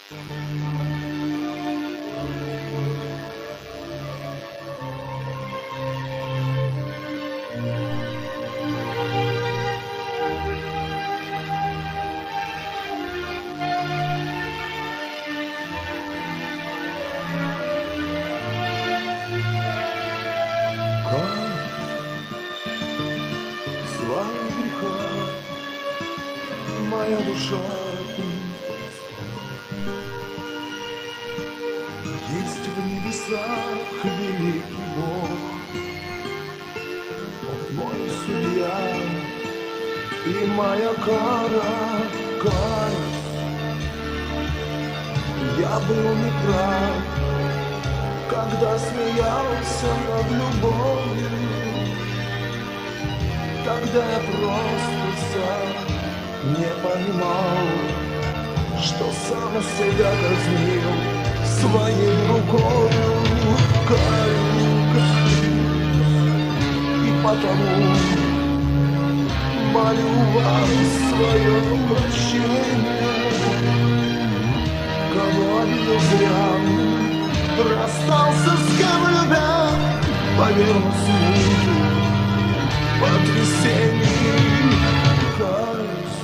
Слава греха, моя душа. Есть в небесах великий Бог, Он мой судья и моя кара, каюсь. Я был неправ, когда смеялся над любовью. Тогда я просто сам не понимал, что сам себя казнил своей рукою. Каюсь, и потому молю вас свое прощение. Кого обидел зря, расстался с кем любя, поверил смуту, потрясений. Каюсь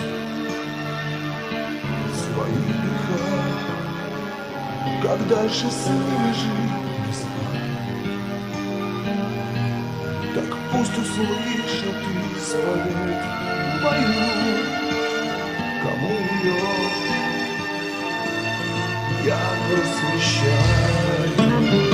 в своих грехах, как дальше с ними жить не знаю. Так пусть услышат исповедь мою, кому ее я просвещаю.